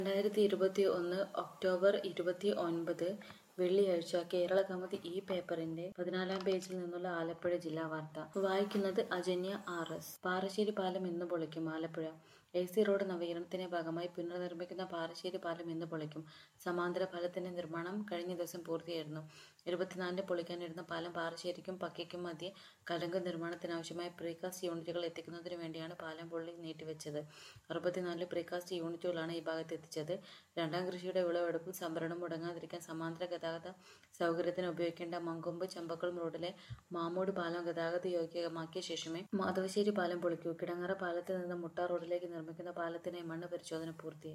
2021 October 29 വെള്ളിയാഴ്ച കേരളകൗമുദി ഈ പേപ്പറിന്റെ 14-ാം പേജിൽ നിന്നുള്ള ആലപ്പുഴ ജില്ലാ വാർത്ത. വായിക്കുന്നത് അജന്യ RS. പാറശ്ശേരി പാലം ഇന്ന് പൊളിക്കും. ആലപ്പുഴ. AC റോഡ് നവീകരണത്തിന്റെ ഭാഗമായി പുനർനിർമ്മിക്കുന്ന പാറശ്ശേരി പാലം ഇന്ന് പൊളിക്കും. സമാന്തര പാലത്തിന്റെ നിർമ്മാണം കഴിഞ്ഞ ദിവസം പൂർത്തിയായിരുന്നു. 24-ന് പൊളിക്കാനിരുന്ന പാലം പാറശ്ശേരിക്കും പക്കയ്ക്കും മധ്യേ കലുങ്ക് നിർമ്മാണത്തിനാവശ്യമായ പ്രീകാസ്റ്റ് യൂണിറ്റുകൾ എത്തിക്കുന്നതിനു വേണ്ടിയാണ് പാലം പൊളി നീട്ടിവെച്ചത്. 64 പ്രീകാസ്റ്റ് യൂണിറ്റുകളാണ് ഈ ഭാഗത്ത് എത്തിച്ചത്. രണ്ടാം കൃഷിയുടെ വിളവെടുപ്പും സംഭരണവും മുടങ്ങാതിരിക്കാൻ സമാന്തര ഗതാഗത സൗകര്യത്തിന് ഉപയോഗിക്കേണ്ട മങ്കൊമ്പ് ചമ്പക്കുളം റോഡിലെ മാമൂട് പാലം ഗതാഗത യോഗ്യമാക്കിയ ശേഷമേ മാധവശ്ശേരി പാലം പൊളിക്കൂ. കിടങ്ങറ പാലത്തിൽ നിന്ന് മുട്ട റോഡിലേക്ക് നിർമ്മിക്കുന്ന പാലത്തിനായി മണ്ണ് പരിശോധന പൂർത്തിയായി.